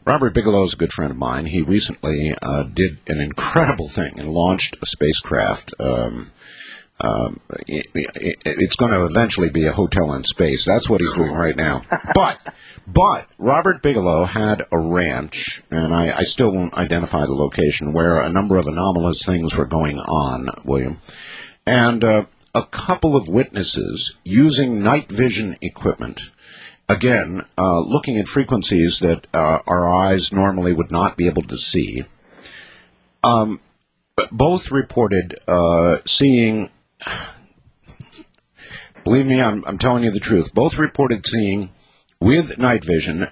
Robert Bigelow is a good friend of mine. He recently did an incredible thing and launched a spacecraft. It's going to eventually be a hotel in space. That's what he's doing right now. But Robert Bigelow had a ranch, and I still won't identify the location, where a number of anomalous things were going on, William. And a couple of witnesses using night vision equipment, again, looking at frequencies that our eyes normally would not be able to see, both reported seeing... Believe me, I'm telling you the truth. Both reported seeing, with night vision,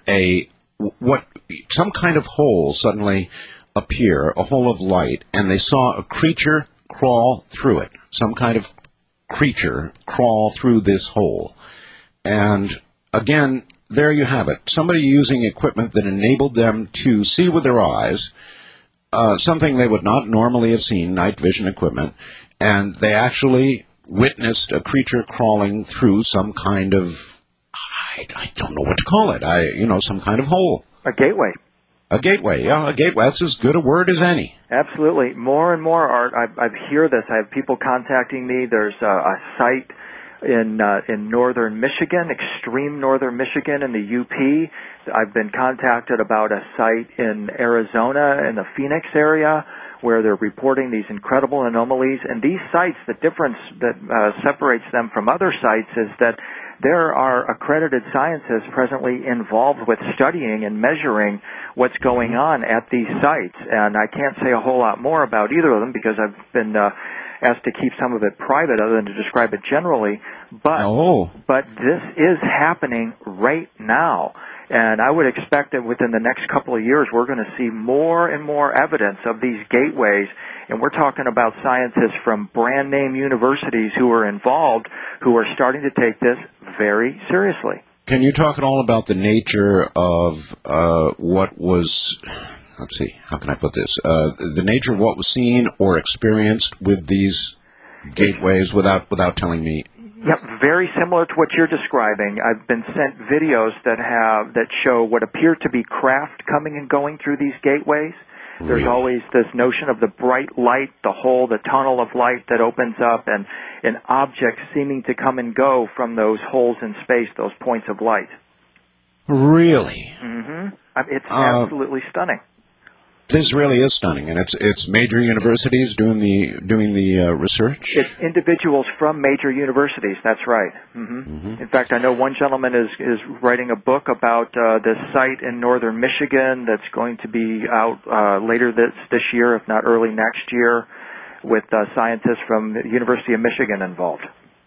some kind of hole suddenly appear, a hole of light, and they saw a creature crawl through it. Some kind of creature crawl through this hole. And again, there you have it. Somebody using equipment that enabled them to see with their eyes something they would not normally have seen, night vision equipment, and they actually witnessed a creature crawling through some kind of, I don't know what to call it, some kind of hole. A gateway. A gateway, yeah, a gateway. That's as good a word as any. Absolutely. More and more, Art, I hear this. I have people contacting me. There's a site in northern Michigan, extreme northern Michigan in the UP. I've been contacted about a site in Arizona in the Phoenix area where they're reporting these incredible anomalies. And these sites, the difference that separates them from other sites is that there are accredited scientists presently involved with studying and measuring what's going on at these sites. And I can't say a whole lot more about either of them because I've been asked to keep some of it private other than to describe it generally. But this is happening right now. And I would expect that within the next couple of years, we're going to see more and more evidence of these gateways. And we're talking about scientists from brand-name universities who are involved, who are starting to take this very seriously. Can you talk at all about the nature of what was, let's see, how can I put this? The nature of what was seen or experienced with these gateways without telling me? Yep, very similar to what you're describing. I've been sent videos that show what appear to be craft coming and going through these gateways. There's always this notion of the bright light, the hole, the tunnel of light that opens up, and an object seeming to come and go from those holes in space, those points of light. Really? Mm-hmm. It's absolutely stunning. This really is stunning, and it's major universities doing the research. It's individuals from major universities. That's right. Mm-hmm. Mm-hmm. In fact, I know one gentleman is writing a book about this site in northern Michigan that's going to be out later this year, if not early next year, with scientists from the University of Michigan involved.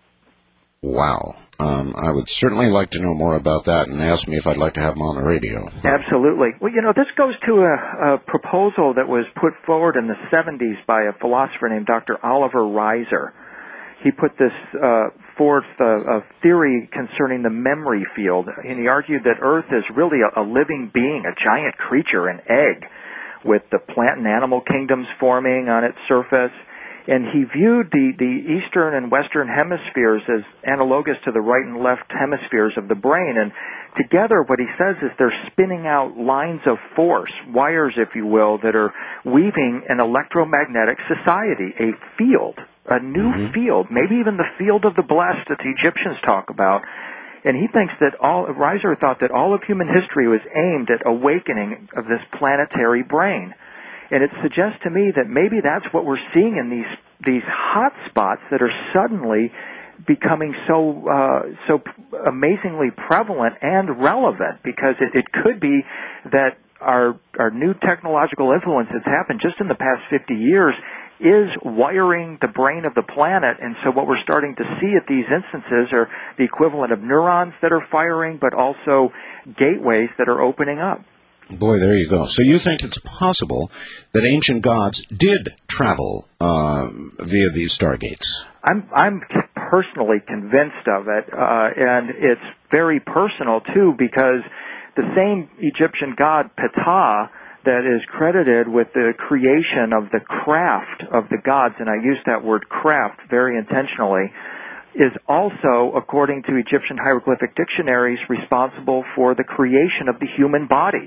Wow. I would certainly like to know more about that, and ask me if I'd like to have him on the radio. Absolutely. Well, this goes to a proposal that was put forward in the 70s by a philosopher named Dr. Oliver Reiser. He put this forth a theory concerning the memory field, and he argued that Earth is really a living being, a giant creature, an egg, with the plant and animal kingdoms forming on its surface. And he viewed the eastern and western hemispheres as analogous to the right and left hemispheres of the brain. And together, what he says is they're spinning out lines of force, wires, if you will, that are weaving an electromagnetic society, a field, a new field, maybe even the field of the blessed that the Egyptians talk about. And he thinks that Reiser thought that all of human history was aimed at awakening of this planetary brain. And it suggests to me that maybe that's what we're seeing in these hot spots that are suddenly becoming so amazingly prevalent and relevant, because it could be that our new technological influence that's happened just in the past 50 years is wiring the brain of the planet. And so what we're starting to see at these instances are the equivalent of neurons that are firing, but also gateways that are opening up. Boy, there you go. So you think it's possible that ancient gods did travel via these stargates? I'm personally convinced of it, and it's very personal, too, because the same Egyptian god, Ptah, that is credited with the creation of the craft of the gods, and I use that word craft very intentionally, is also, according to Egyptian hieroglyphic dictionaries, responsible for the creation of the human body.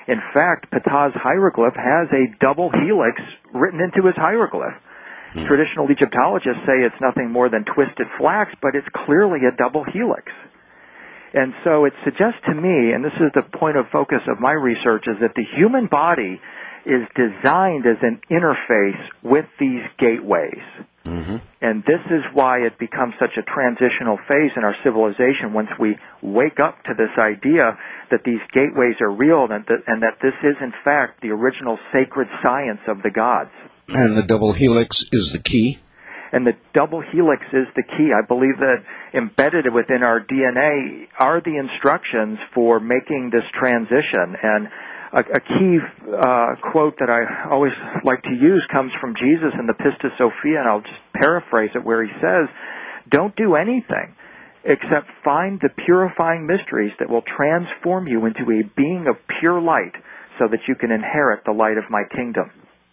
In fact, Ptah's hieroglyph has a double helix written into his hieroglyph. Traditional Egyptologists say it's nothing more than twisted flax, but it's clearly a double helix. And so it suggests to me, and this is the point of focus of my research, is that the human body is designed as an interface with these gateways. Mm-hmm. And this is why it becomes such a transitional phase in our civilization once we wake up to this idea that these gateways are real and that this is, in fact, the original sacred science of the gods. And the double helix is the key? And the double helix is the key. I believe that embedded within our DNA are the instructions for making this transition. And a key quote that I always like to use comes from Jesus in the Pistis Sophia, and I'll just paraphrase it, where he says, "Don't do anything except find the purifying mysteries that will transform you into a being of pure light so that you can inherit the light of my kingdom."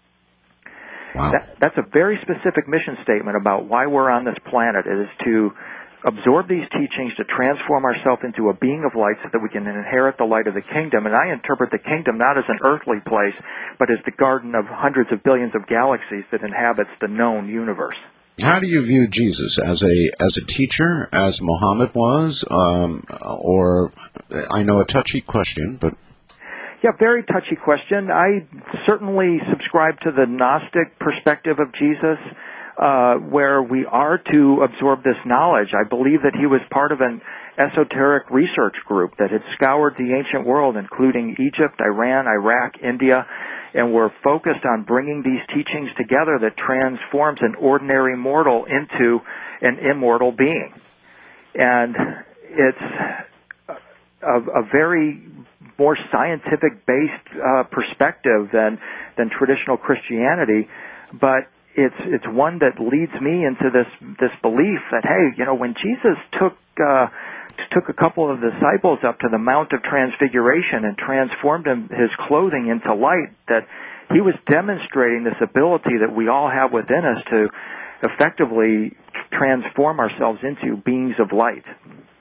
Wow. That's a very specific mission statement about why we're on this planet. It is to absorb these teachings, to transform ourselves into a being of light so that we can inherit the light of the kingdom. And I interpret the kingdom not as an earthly place, but as the garden of hundreds of billions of galaxies that inhabits the known universe. How do you view Jesus? As a teacher, as Muhammad was, or I know a touchy question, but... Yeah, very touchy question. I certainly subscribe to the Gnostic perspective of Jesus, where we are to absorb this knowledge. I believe that he was part of an esoteric research group that had scoured the ancient world, including Egypt, Iran, Iraq, India, and were focused on bringing these teachings together that transforms an ordinary mortal into an immortal being. And it's a very more scientific-based perspective than traditional Christianity, but it's one that leads me into this belief that, hey, when Jesus took a couple of disciples up to the Mount of Transfiguration and transformed his clothing into light, that he was demonstrating this ability that we all have within us to effectively transform ourselves into beings of light.